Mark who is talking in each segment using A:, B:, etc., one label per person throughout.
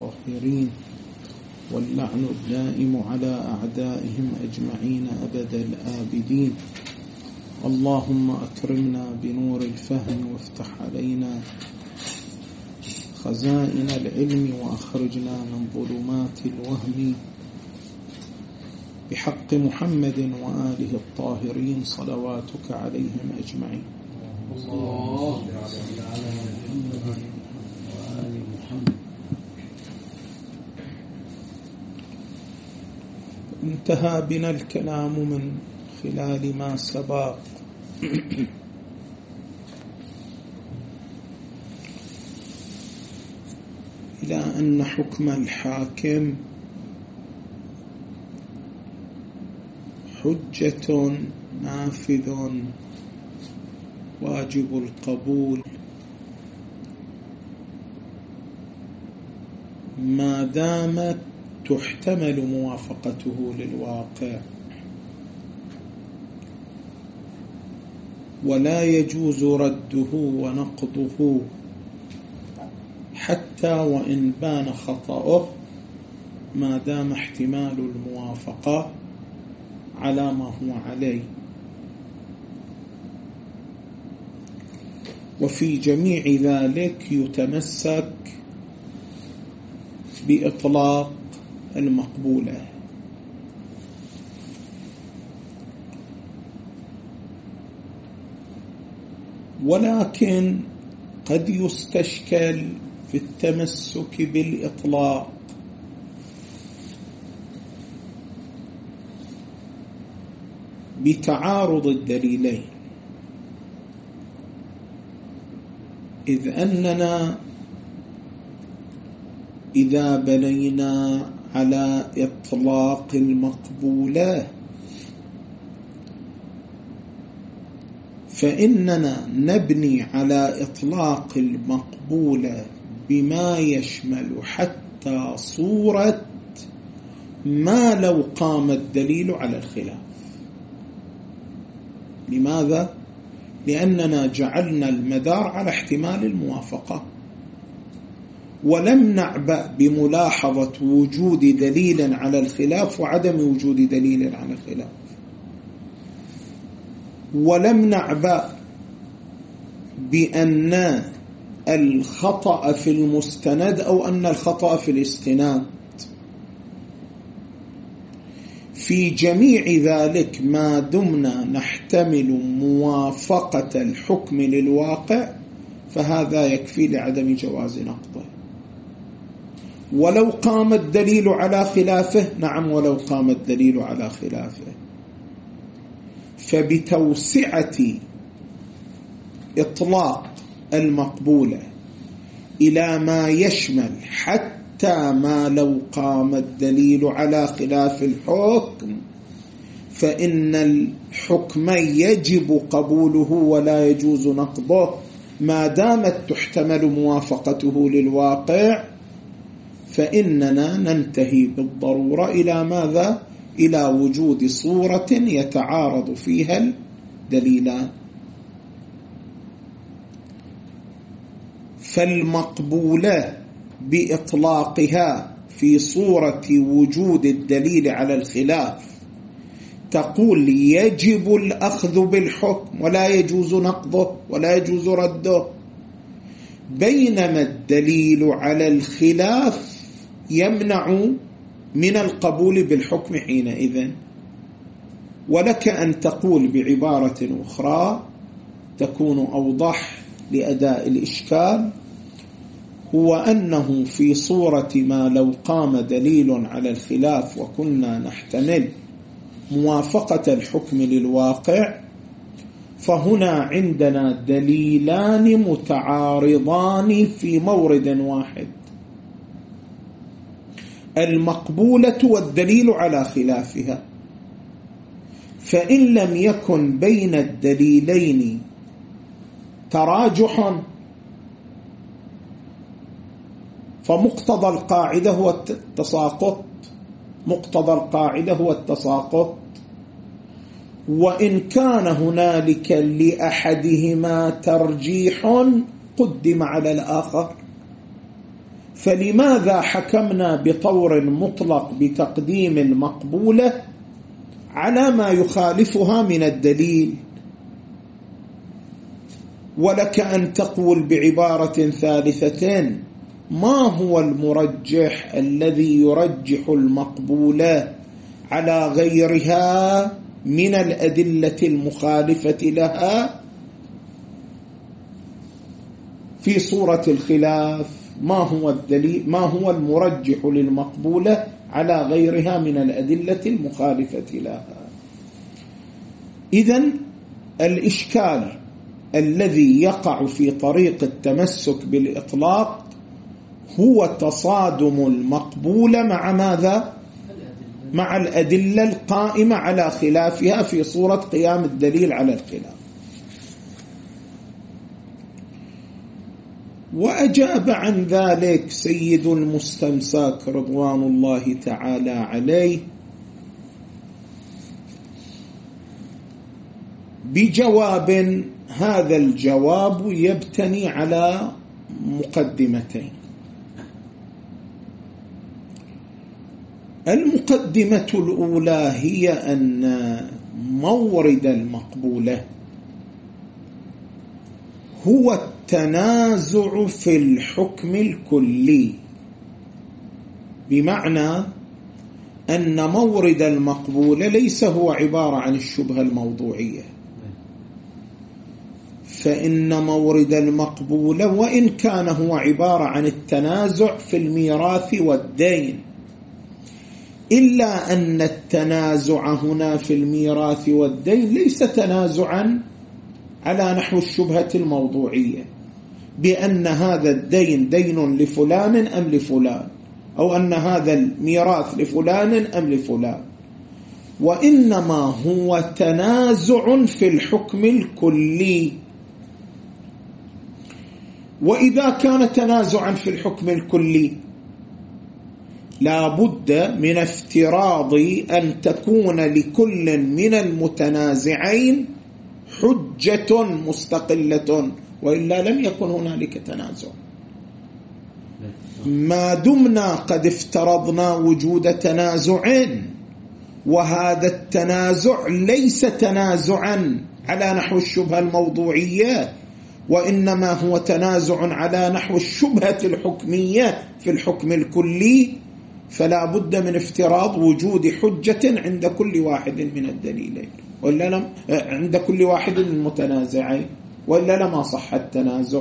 A: الطاهرين، واللعن الدائم على أعدائهم أجمعين أبد الآبدين. اللهم أكرمنا بنور الفهم وافتح علينا خزائن العلم وأخرجنا من ظلمات الوهم بحق محمد وآله الطاهرين صلواتك عليهم أجمعين. انتهى بنا الكلام من خلال ما سبق إلى أن حكم الحاكم حجة نافذ واجب القبول ما دامت تحتمل موافقته للواقع، ولا يجوز رده ونقضه حتى وإن بان خطأه ما دام احتمال الموافقة على ما هو عليه. وفي جميع ذلك يتمسك بإطلاق المقبولة. ولكن قد يستشكل في التمسك بالإطلاق بتعارض الدليلين، إذ أننا إذا بنينا على إطلاق المقبولة فإننا نبني على إطلاق المقبولة بما يشمل حتى صورة ما لو قام الدليل على الخلاف. لماذا؟ لأننا جعلنا المدار على احتمال الموافقة، ولم نعبأ بملاحظة وجود دليل على الخلاف وعدم وجود دليل على الخلاف، ولم نعبأ بأن الخطأ في المستند أو أن الخطأ في الاستناد. في جميع ذلك ما دمنا نحتمل موافقة الحكم للواقع فهذا يكفي لعدم جواز نقضه، ولو قام الدليل على خلافه. نعم، ولو قام الدليل على خلافه. فبتوسعة إطلاق المقبولة إلى ما يشمل حتى ما لو قام الدليل على خلاف الحكم فإن الحكم يجب قبوله ولا يجوز نقضه ما دامت تحتمل موافقته للواقع، فإننا ننتهي بالضرورة إلى ماذا؟ إلى وجود صورة يتعارض فيها الدليلان. فالمقبولة بإطلاقها في صورة وجود الدليل على الخلاف تقول يجب الأخذ بالحكم ولا يجوز نقضه ولا يجوز رده، بينما الدليل على الخلاف يمنع من القبول بالحكم حينئذ. ولك أن تقول بعبارة أخرى تكون أوضح لأداء الإشكال، هو أنه في صورة ما لو قام دليل على الخلاف وكنا نحتمل موافقة الحكم للواقع، فهنا عندنا دليلان متعارضان في مورد واحد، المقبولة والدليل على خلافها. فإن لم يكن بين الدليلين تراجح فمقتضى القاعدة هو التساقط، مقتضى القاعدة هو التساقط. وإن كان هنالك لأحدهما ترجيح قدم على الآخر، فلماذا حكمنا بطور مطلق بتقديم المقبولة على ما يخالفها من الدليل؟ ولك أن تقول بعبارة ثالثة: ما هو المرجح الذي يرجح المقبولة على غيرها من الأدلة المخالفة لها في صورة الخلاف؟ ما هو الدليل؟ ما هو المرجح للمقبولة على غيرها من الأدلة المخالفة لها؟ إذن الإشكال الذي يقع في طريق التمسك بالإطلاق هو تصادم المقبولة مع ماذا؟ مع الأدلة القائمة على خلافها في صورة قيام الدليل على الخلاف. وأجاب عن ذلك سيد المستمساك رضوان الله تعالى عليه بجواب، هذا الجواب يبتني على مقدمتين. المقدمة الأولى هي أن مورد المقبولة هو التنازع في الحكم الكلي، بمعنى أن مورد المقبولة ليس هو عبارة عن الشبهة الموضوعية، فإن مورد المقبولة وإن كان هو عبارة عن التنازع في الميراث والدين، إلا أن التنازع هنا في الميراث والدين ليس تنازعا على نحو الشبهة الموضوعية بأن هذا الدين دين لفلان أم لفلان، أو أن هذا الميراث لفلان أم لفلان، وإنما هو تنازع في الحكم الكلي. وإذا كان تنازعا في الحكم الكلي لا بد من افتراض أن تكون لكل من المتنازعين حجة مستقلة، وإلا لم يكن هنالك تنازع. ما دمنا قد افترضنا وجود تنازع، وهذا التنازع ليس تنازعا على نحو الشبهة الموضوعية، وإنما هو تنازع على نحو الشبهة الحكمية في الحكم الكلي، فلا بد من افتراض وجود حجة عند كل واحد من الدليلين، وإلا لم عند كل واحد من المتنازعين، وإلا لما صح التنازع.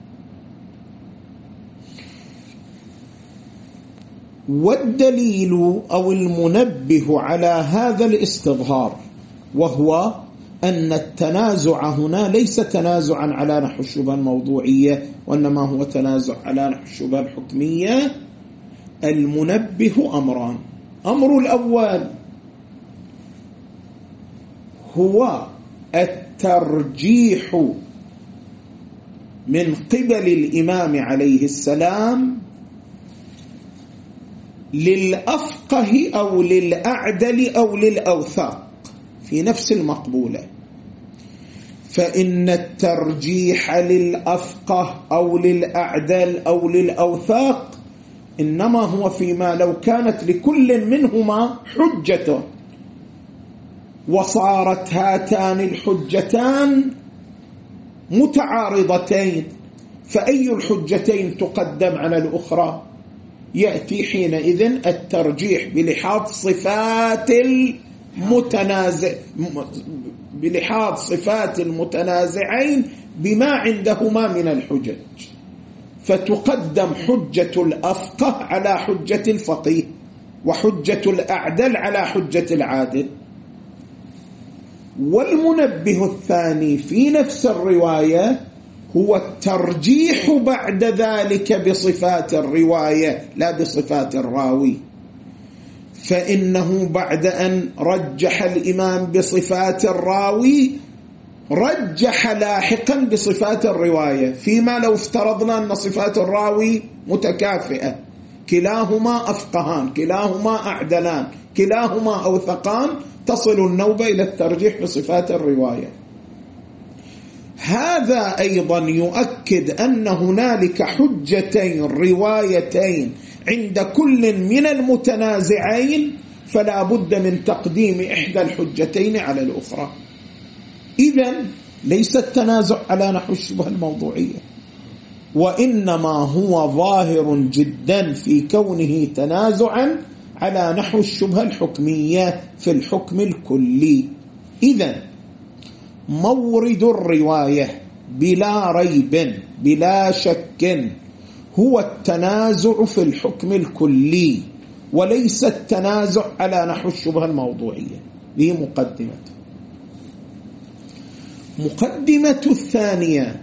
A: والدليل أو المنبه على هذا الاستظهار وهو أن التنازع هنا ليس تنازعا على نحو الشبهة الموضوعية، وإنما هو تنازع على نحو الشبهة الحكمية. المنبه أمران: أمر الأول هو الترجيح من قبل الإمام عليه السلام للأفقه أو للأعدل أو للأوثاق في نفس المقبولة. فإن الترجيح للأفقه أو للأعدل أو للأوثاق إنما هو فيما لو كانت لكل منهما حجة وصارت هاتان الحجتان متعارضتين، فأي الحجتين تقدم على الأخرى؟ يأتي حينئذ الترجيح بلحاظ صفات المتنازعين بما عندهما من الحجج، فتقدم حجة الأفقه على حجة الفقيه، وحجة الأعدل على حجة العادل. والمنبه الثاني في نفس الرواية هو الترجيح بعد ذلك بصفات الرواية لا بصفات الراوي، فإنه بعد أن رجح الإمام بصفات الراوي رجح لاحقا بصفات الرواية، فيما لو افترضنا أن صفات الراوي متكافئة، كلاهما أفقهان، كلاهما أعدلان، كلاهما أوثقان، تصل النوبة إلى الترجيح بصفات الرواية. هذا أيضا يؤكد أن هنالك حجتين روايتين عند كل من المتنازعين، فلا بد من تقديم إحدى الحجتين على الأخرى. إذن ليس التنازع على نحو الشبهة الموضوعية، وإنما هو ظاهر جدا في كونه تنازعا على نحو الشبهة الحكمية في الحكم الكلي. إذن مورد الرواية بلا ريب بلا شك هو التنازع في الحكم الكلي، وليس التنازع على نحو الشبهة الموضوعية. هي مقدمة الثانية: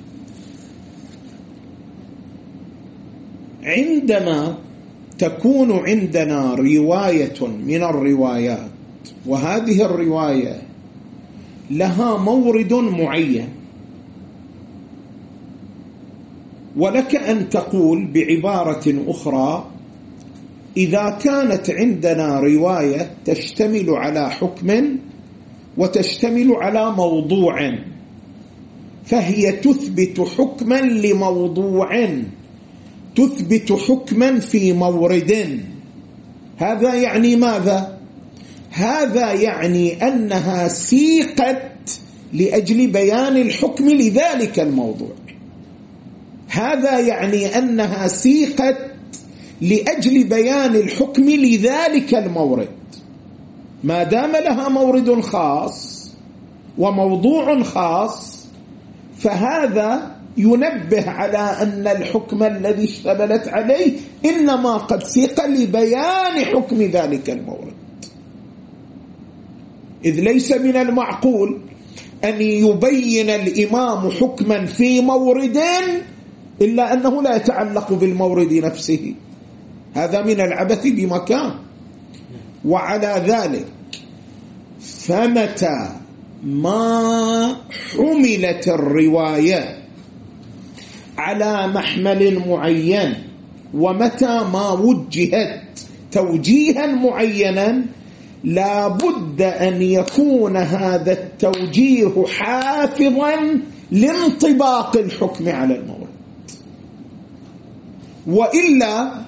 A: عندما تكون عندنا رواية من الروايات، وهذه الرواية لها مورد معين، ولك أن تقول بعبارة أخرى: إذا كانت عندنا رواية تشتمل على حكم وتشتمل على موضوع، فهي تثبت حكما لموضوع، تثبت حكما في مورد. هذا يعني ماذا؟ هذا يعني أنها سيقت لأجل بيان الحكم لذلك الموضوع. هذا يعني أنها سيقت لأجل بيان الحكم لذلك المورد. ما دام لها مورد خاص وموضوع خاص، فهذا ينبه على أن الحكم الذي اشتملت عليه إنما قد سيق لبيان حكم ذلك المورد، إذ ليس من المعقول أن يبين الإمام حكما في مورد إلا أنه لا يتعلق بالمورد نفسه، هذا من العبث بمكان. وعلى ذلك فمتى ما حملت الرواية على محمل معين، ومتى ما وجهت توجيها معينا، لا بد أن يكون هذا التوجيه حافظا لانطباق الحكم على المورد. وإلا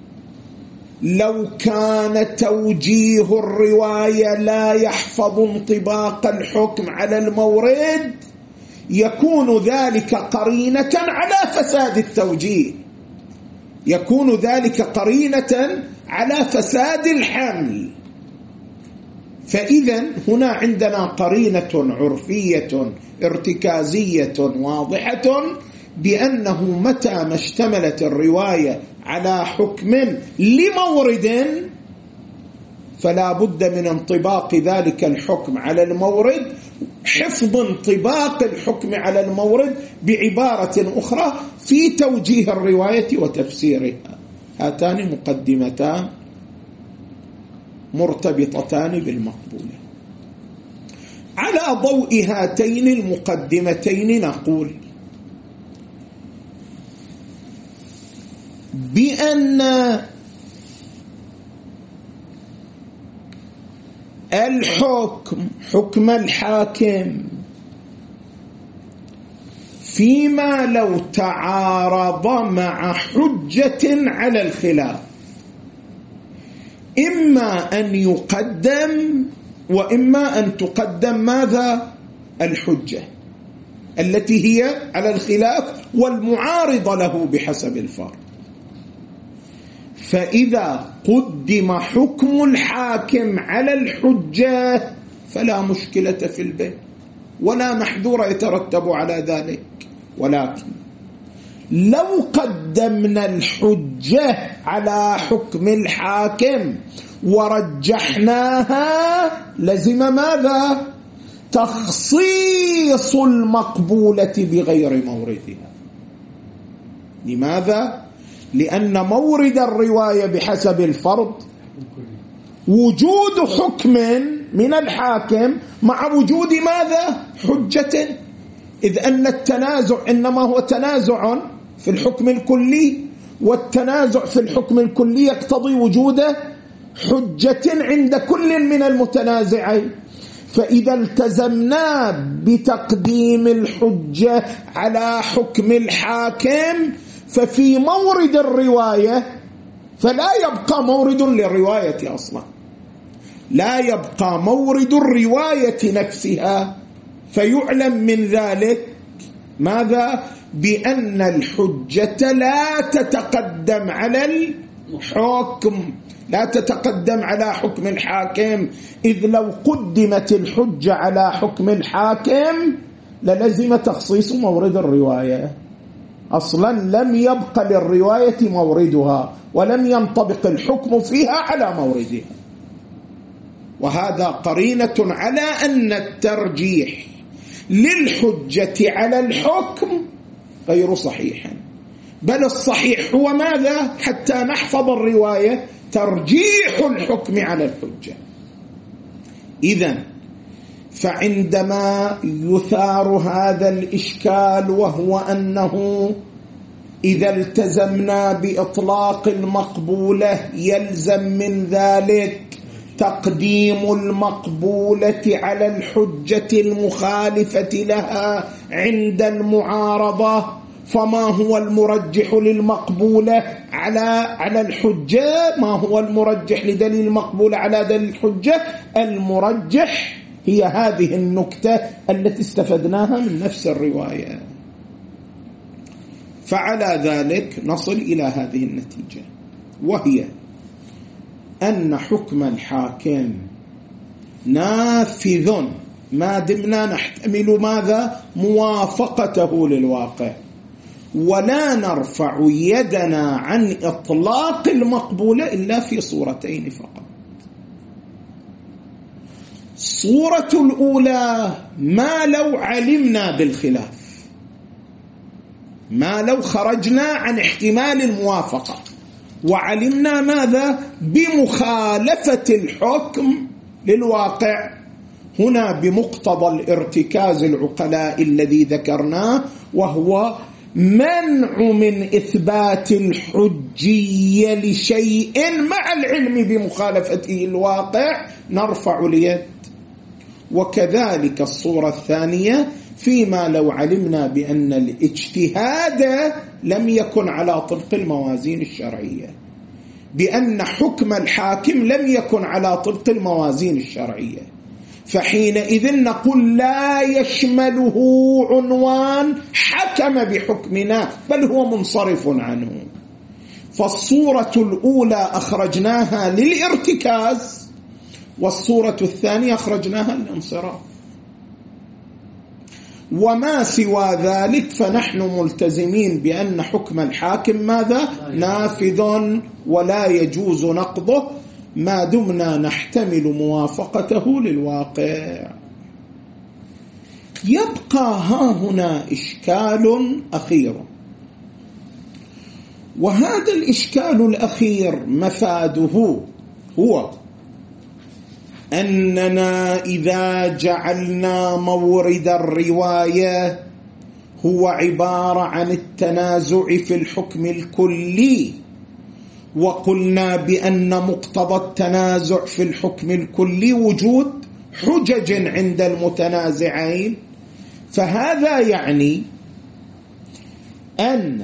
A: لو كان توجيه الرواية لا يحفظ انطباق الحكم على المورد، يكون ذلك قرينة على فساد التوجيه، يكون ذلك قرينة على فساد الحمل. فإذا هنا عندنا قرينة عرفية ارتكازية واضحة بأنه متى ما اشتملت الرواية على حكم لمورد، فلا بد من انطباق ذلك الحكم على المورد، حفظ انطباق الحكم على المورد بعبارة أخرى في توجيه الرواية وتفسيرها. هاتان مقدمتان مرتبطتان بالمقبولة. على ضوء هاتين المقدمتين نقول بأن حكم الحاكم فيما لو تعارض مع حجة على الخلاف، إما أن يقدم وإما أن تقدم ماذا؟ الحجة التي هي على الخلاف والمعارضة له بحسب الفرض. فإذا قدم حكم الحاكم على الحجة فلا مشكلة في البيع ولا محذور يترتب على ذلك، ولكن لو قدمنا الحجة على حكم الحاكم ورجحناها لزم ماذا؟ تخصيص المقبولة بغير موردها. لماذا؟ لأن مورد الرواية بحسب الفرض وجود حكم من الحاكم مع وجود ماذا؟ حجة، إذ أن التنازع إنما هو تنازع في الحكم الكلي، والتنازع في الحكم الكلي يقتضي وجود حجة عند كل من المتنازعين. فإذا التزمنا بتقديم الحجة على حكم الحاكم ففي مورد الرواية فلا يبقى مورد للرواية أصلا، لا يبقى مورد الرواية نفسها، فيعلم من ذلك ماذا؟ بأن الحجة لا تتقدم على الحكم، لا تتقدم على حكم الحاكم، إذ لو قدمت الحجة على حكم الحاكم للزم تخصيص مورد الرواية، أصلا لم يبق للرواية موردها ولم ينطبق الحكم فيها على موردها. وهذا قرينة على أن الترجيح للحجة على الحكم غير صحيح، بل الصحيح هو ماذا؟ حتى نحفظ الرواية ترجيح الحكم على الحجة. إذن فعندما يثار هذا الإشكال وهو أنه إذا التزمنا بإطلاق المقبولة يلزم من ذلك تقديم المقبولة على الحجة المخالفة لها عند المعارضة، فما هو المرجح للمقبولة على الحجة؟ ما هو المرجح لدليل المقبولة على دليل الحجة؟ المرجح هي هذه النكتة التي استفدناها من نفس الرواية. فعلى ذلك نصل إلى هذه النتيجة، وهي أن حكم الحاكم نافذ ما دمنا نحتمل ماذا؟ موافقته للواقع، ولا نرفع يدنا عن إطلاق المقبولة إلا في صورتين فقط. الصورة الأولى ما لو علمنا بالخلاف، ما لو خرجنا عن احتمال الموافقة وعلمنا ماذا؟ بمخالفة الحكم للواقع، هنا بمقتضى الارتكاز العقلاء الذي ذكرناه، وهو منع من إثبات الحجية لشيء مع العلم بمخالفته الواقع، نرفع اليد. وكذلك الصورة الثانية فيما لو علمنا بأن الاجتهاد لم يكن على طبق الموازين الشرعية، بأن حكم الحاكم لم يكن على طبق الموازين الشرعية، فحينئذ نقول لا يشمله عنوان حكم بحكمنا بل هو منصرف عنه. فالصورة الأولى أخرجناها للارتكاز، والصورة الثانية أخرجناها للانصراف. وما سوى ذلك فنحن ملتزمين بأن حكم الحاكم ماذا؟ نافذ ولا يجوز نقضه ما دمنا نحتمل موافقته للواقع. يبقى ها هنا إشكال أخير، وهذا الإشكال الأخير مفاده هو أننا إذا جعلنا مورد الرواية هو عبارة عن التنازع في الحكم الكلي، وقلنا بأن مقتضى التنازع في الحكم الكلي وجود حجج عند المتنازعين، فهذا يعني أن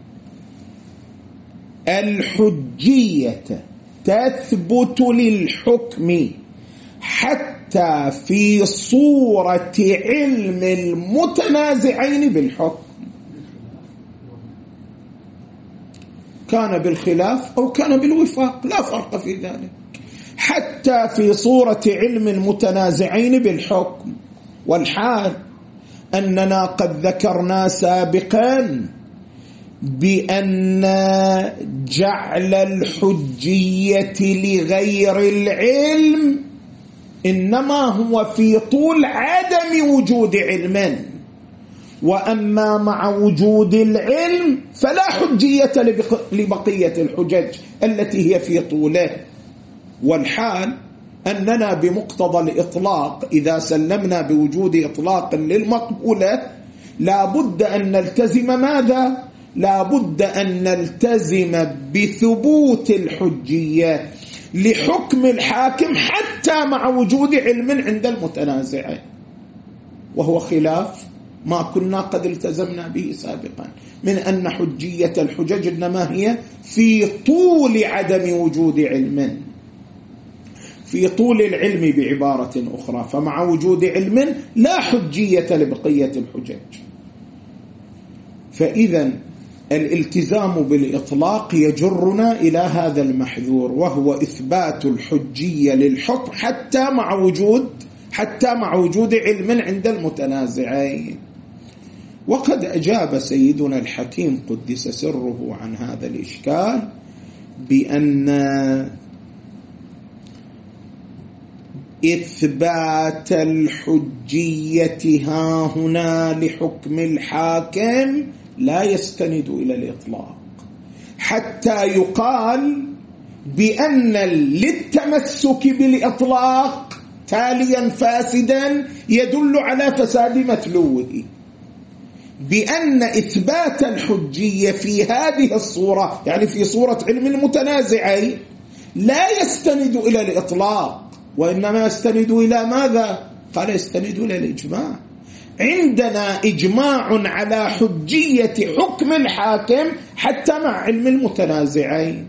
A: الحجية تثبت للحكم حتى في صورة علم المتنازعين بالحكم، كان بالخلاف أو كان بالوفاق لا فرق في ذلك، حتى في صورة علم المتنازعين بالحكم. والحال أننا قد ذكرنا سابقا بأن جعل الحجية لغير العلم إنما هو في طول عدم وجود علم، وأما مع وجود العلم فلا حجية لبقية الحجج التي هي في طوله. والحال أننا بمقتضى الإطلاق إذا سلمنا بوجود إطلاق للمقبولة لا بد أن نلتزم ماذا؟ لا بد أن نلتزم بثبوت الحجية، لحكم الحاكم حتى مع وجود علم عند المتنازعين، وهو خلاف ما كنا قد التزمنا به سابقا من أن حجية الحجج إنما هي في طول عدم وجود علم، في طول العلم بعبارة أخرى، فمع وجود علم لا حجية لبقية الحجج. فإذا الالتزام بالإطلاق يجرنا إلى هذا المحذور، وهو إثبات الحجية للحكم حتى مع وجود علم عند المتنازعين. وقد أجاب سيدنا الحكيم قدس سره عن هذا الإشكال بأن إثبات الحجية ها هنا لحكم الحاكم لا يستند إلى الإطلاق، حتى يقال بأن للتمسك بالإطلاق تاليا فاسدا يدل على فساد متلوه، بأن إثبات الحجية في هذه الصورة يعني في صورة علم المتنازعين لا يستند إلى الإطلاق، وإنما يستند إلى ماذا؟ قال يستند إلى الإجماع. عندنا إجماع على حجية حكم الحاكم حتى مع علم المتنازعين،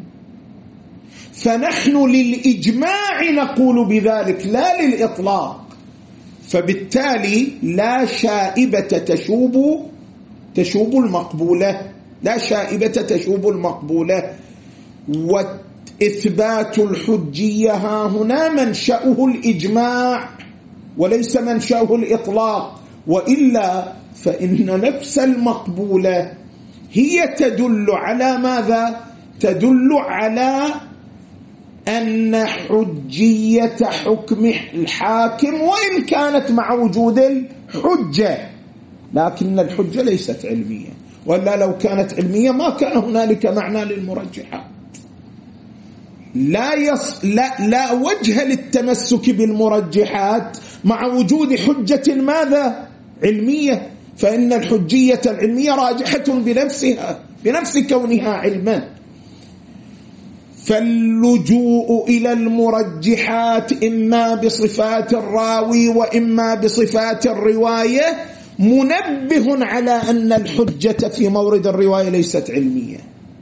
A: فنحن للإجماع نقول بذلك لا للإطلاق، فبالتالي لا شائبة تشوب المقبولة، لا شائبة تشوب المقبولة. وإثبات الحجية ها هنا منشأه الإجماع وليس منشأه الإطلاق، وإلا فإن نفس المقبولة هي تدل على ماذا؟ تدل على أن حجية حكم الحاكم وإن كانت مع وجود الحجة، لكن الحجة ليست علمية، ولا لو كانت علمية ما كان هنالك معنى للمرجحات. لا وجه للتمسك بالمرجحات مع وجود حجة ماذا؟ علمية، فإن الحجية العلمية راجحة بنفس كونها علما. فاللجوء إلى المرجحات إما بصفات الراوي وإما بصفات الرواية منبه على أن الحجة في مورد الرواية ليست علمية،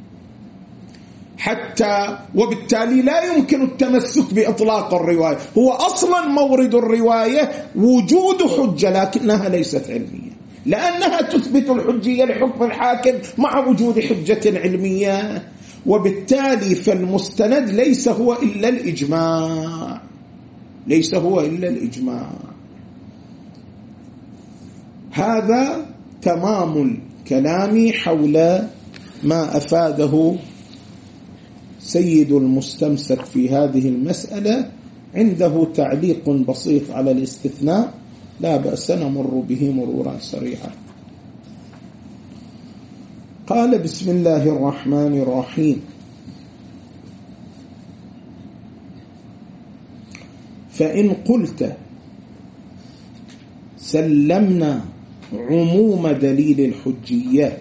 A: وبالتالي لا يمكن التمسك بإطلاق الرواية، هو أصلا مورد الرواية وجود حجة لكنها ليست علمية، لأنها تثبت الحجية لحكم الحاكم مع وجود حجة علمية. وبالتالي فالمستند ليس هو إلا الإجماع، هذا تمام الكلام حول ما أفاده سيد المستمسك في هذه المسألة. عنده تعليق بسيط على الاستثناء لا بأس نمر به مرورا سريعا. قال: بسم الله الرحمن الرحيم: فإن قلت سلمنا عموم دليل الحجية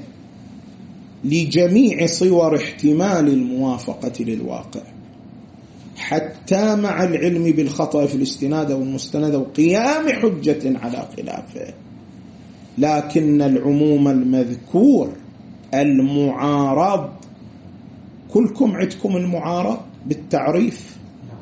A: لجميع صور احتمال الموافقة للواقع حتى مع العلم بالخطأ في الاستناد والمستند وقيام حجة على خلافه، لكن العموم المذكور المعارض، كلكم عندكم المعارض بالتعريف،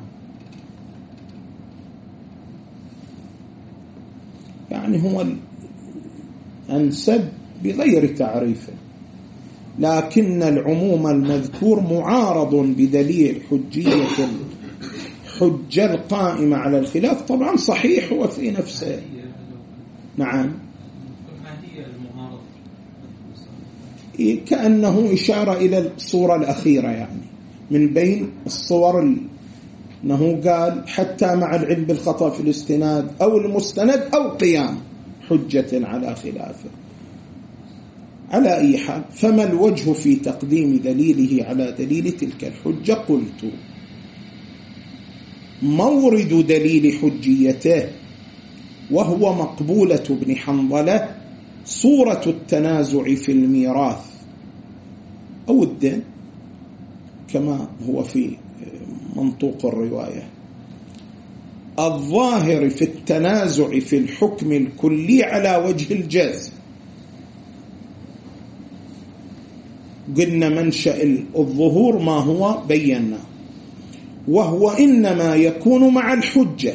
A: يعني هو الأنسب بغير تعريفه، لكن العموم المذكور معارض بدليل حجية الحجة القائمة على الخلاف. طبعا صحيح هو في نفسه. نعم، كأنه إشارة إلى الصورة الأخيرة، يعني من بين الصور أنه قال حتى مع العلم بالخطأ في الاستناد أو المستند أو قيام حجة على خلافه. على أي حال، فما الوجه في تقديم دليله على دليل تلك الحجة؟ قلت: مورد دليل حجيته وهو مقبولة ابن حنظلة صورة التنازع في الميراث أو الدين، كما هو في منطوق الرواية. الظاهر في التنازع في الحكم الكلي على وجه الجزم. قلنا منشأ الظهور ما هو بينا، وهو إنما يكون مع الحجة.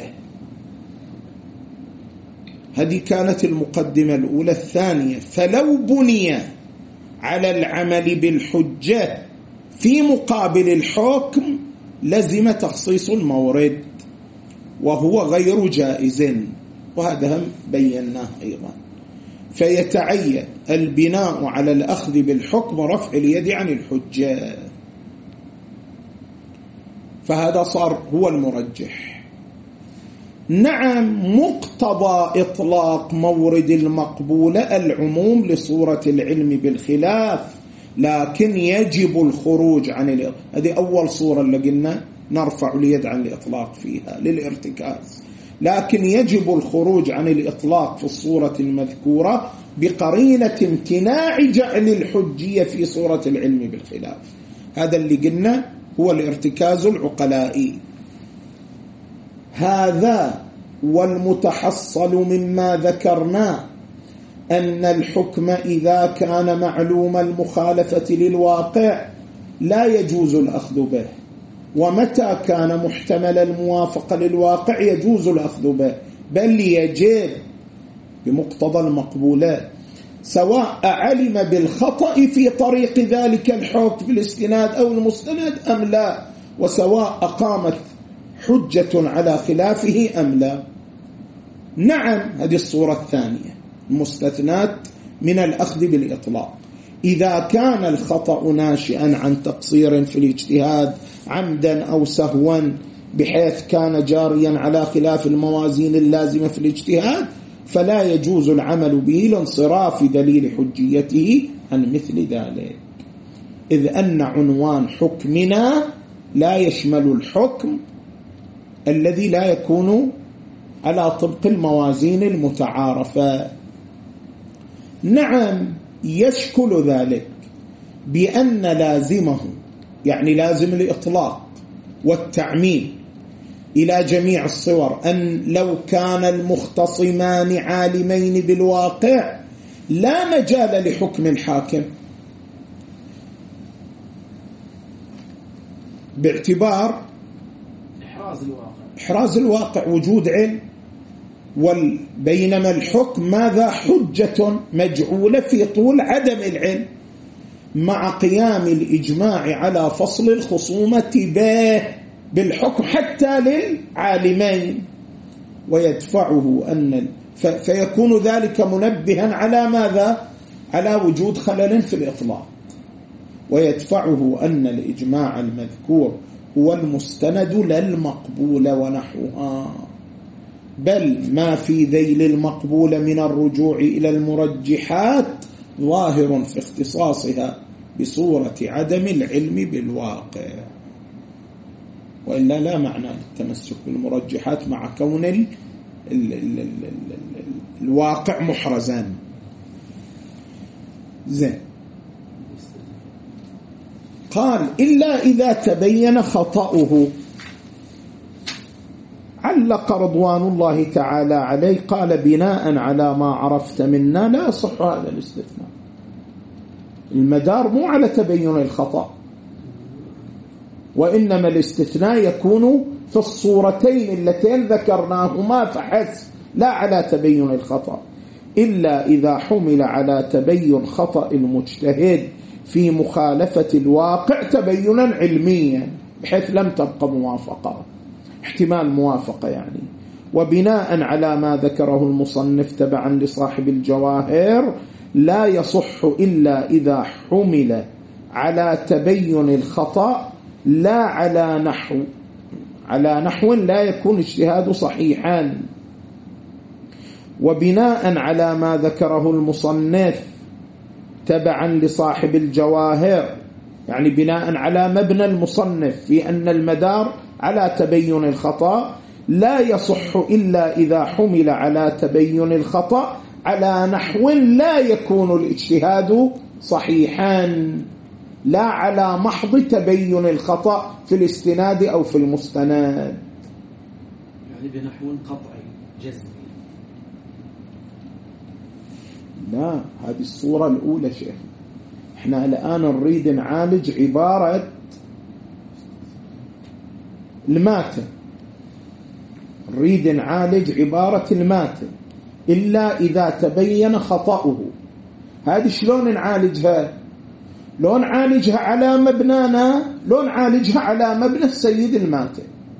A: هذه كانت المقدمة الأولى. الثانية، فلو بني على العمل بالحجة في مقابل الحكم لزم تخصيص المورد، وهو غير جائز، وهذا هم بيناه أيضا. فيتعين البناء على الأخذ بالحكم رفع اليد عن الحجة، فهذا صار هو المرجح. نعم، مقتضى إطلاق مورد المقبولة العموم لصورة العلم بالخلاف، لكن يجب الخروج عن الإطلاق. هذه أول صورة اللي قلنا نرفع اليد عن الإطلاق فيها للارتكاز، لكن يجب الخروج عن الإطلاق في الصورة المذكورة بقرينة امتناع جعل الحجية في صورة العلم بالخلاف. هذا اللي قلنا هو الارتكاز العقلائي. هذا والمتحصل مما ذكرنا أن الحكم إذا كان معلوم المخالفة للواقع لا يجوز الأخذ به، ومتى كان محتمل الموافقة للواقع يجوز الأخذ به، بل يجب بمقتضى المقبولات، سواء علم بالخطأ في طريق ذلك الحكم بالاستناد أو المستند أم لا، وسواء أقامت حجة على خلافه أم لا. نعم، هذه الصورة الثانية المستثنات من الأخذ بالإطلاق. إذا كان الخطأ ناشئا عن تقصير في الاجتهاد عمدا أو سهوا بحيث كان جاريا على خلاف الموازين اللازمة في الاجتهاد، فلا يجوز العمل به لانصراف دليل حجيته عن مثل ذلك، إذ أن عنوان حكمنا لا يشمل الحكم الذي لا يكون على طبق الموازين المتعارفة. نعم، يشكل ذلك بأن لازمه، يعني لازم الإطلاق والتعميم إلى جميع الصور، أن لو كان المختصمان عالمين بالواقع لا مجال لحكم الحاكم، باعتبار إحراز الواقع وجود علم. بينما الحكم ماذا؟ حجة مجعولة في طول عدم العلم، مع قيام الإجماع على فصل الخصومة به بالحكم حتى للعالمين، ويدفعه فيكون ذلك منبها على ماذا؟ على وجود خلل في الإطلاق، ويدفعه أن الإجماع المذكور هو المستند للمقبول ونحوها، بل ما في ذيل المقبول من الرجوع إلى المرجحات ظاهر في اختصاصها بصورة عدم العلم بالواقع، وإلا لا معنى للتمسك بالمرجحات مع كون الواقع محرزا. زين، قال إلا إذا تبين خطأه. علق رضوان الله تعالى عليه قال بناء على ما عرفت منا لا يصح هذا الاستثناء. المدار مو على تبين الخطأ، وإنما الاستثناء يكون في الصورتين اللتين ذكرناهما فحسب، لا على تبين الخطأ، إلا إذا حمل على تبين خطأ المجتهد في مخالفة الواقع تبينا علميا بحيث لم تبقى موافقة، احتمال موافقة يعني. وبناء على ما ذكره المصنف تبعا لصاحب الجواهر لا يصح إلا إذا حمل على تبين الخطأ لا على نحو لا يكون اجتهاد صحيحا. وبناء على ما ذكره المصنف تبعا لصاحب الجواهر، يعني بناء على مبنى المصنف في أن المدار على تبين الخطأ، لا يصح إلا إذا حمل على تبين الخطأ على نحو لا يكون الاجتهاد صحيحا. لا على محض تبين الخطأ في الاستناد أو في المستند.
B: يعني بنحو قطعي جزمي.
A: لا، هذه الصورة الأولى شيخ. احنا الآن نريد نعالج عبارة الماتن، نريد نعالج عبارة الماتن إلا إذا تبين خطأه. هذه شلون نعالجها؟ لو نعالجها على مبنانا، لو نعالجها على مبنى السيد الماتن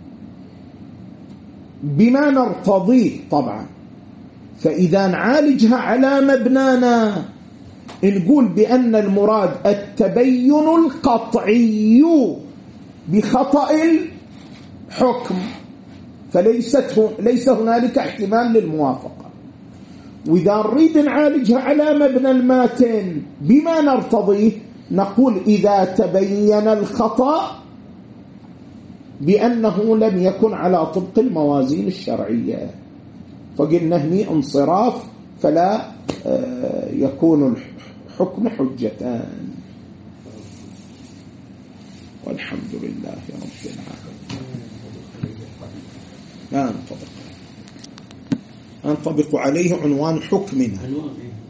A: بما نرتضيه طبعا. فإذا نعالجها على مبنانا نقول بأن المراد التبين القطعي بخطأ الحكم، ليس هنالك احتمال للموافقة. وإذا نريد نعالجها على مبنى الماتن بما نرتضيه نقول إذا تبين الخطأ بأنه لم يكن على طبق الموازين الشرعية، فقلنا هني انصراف فلا يكون الحكم حجتان. والحمد لله رب العالمين. لا ننطبق عليه عنوان حكمنا.